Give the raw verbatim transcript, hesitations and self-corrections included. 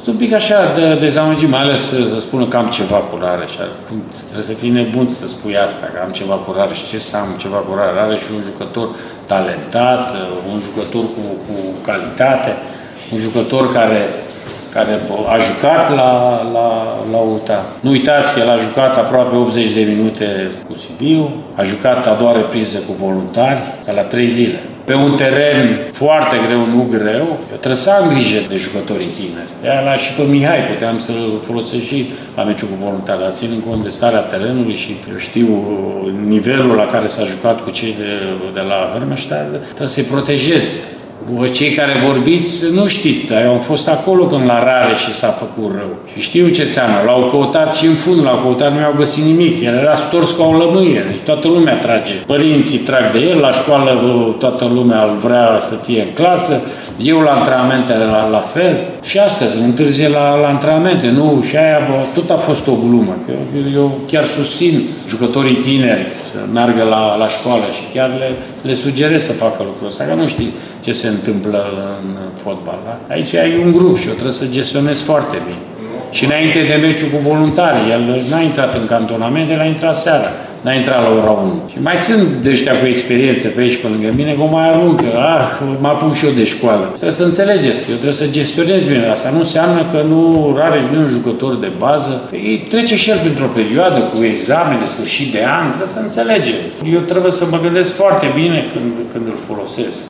Sunt un pic așa de dezamăgit, mai ales să, să spună că am ceva cu Rareș. Trebuie să fii nebun să spui asta, că am ceva cu Rareș. Ce să am ceva cu Rareș? Rareș e un jucător talentat, un jucător cu, cu calitate, un jucător care, care a jucat la, la, la U T A. Nu uitați că el a jucat aproape optzeci de minute cu Sibiu, a jucat a doua repriză cu Voluntari, la trei zile. Pe un teren foarte greu, nu greu, eu trebuie să am grijă de jucătorii tineri. De-aia și pe Mihai puteam să-l folosesc și la meciul cu Voluntari, dar ținând cont de starea terenului și eu știu nivelul la care s-a jucat cu cei de, de la Hermannstadt, trebuie să-i protejez. Voi cei care vorbiți nu știți, dar eu am fost acolo când la Rareș și s-a făcut rău. Și știu ce înseamnă. L-au căutat și în fund, l-au căutat, nu i-au găsit nimic. El era stors ca o lămâie, deci toată lumea trage. Părinții trag de el, la școală toată lumea îl vrea să fie în clasă, eu la antrenamentele la, la fel. Și astăzi, întârzie la, la antrenamente, nu, și aia bă, tot a fost o glumă. Că eu, eu chiar susțin jucătorii tineri să meargă la, la școală și chiar le, le sugerez să facă lucrul ăsta, că nu știi ce se întâmplă în fotbal. Da? Aici ai un grup și eu trebuie să gestionez foarte bine. Și înainte de meciul cu Voluntari, el n-a intrat în cantonament, el a intrat seara. N-a intrat la ora unu. Și mai sunt de ăștia cu experiență pe aici pe lângă mine, că o mai aruncă. Ah, mă apuc și eu de școală. Trebuie să înțelegeți că eu trebuie să gestionez bine. Asta nu înseamnă că nu Rareș nu e un jucător de bază. Ei trece și el printr-o perioadă cu examene, sfârșit de an, trebuie să înțelege. Eu trebuie să mă gândesc foarte bine când, când îl folosesc.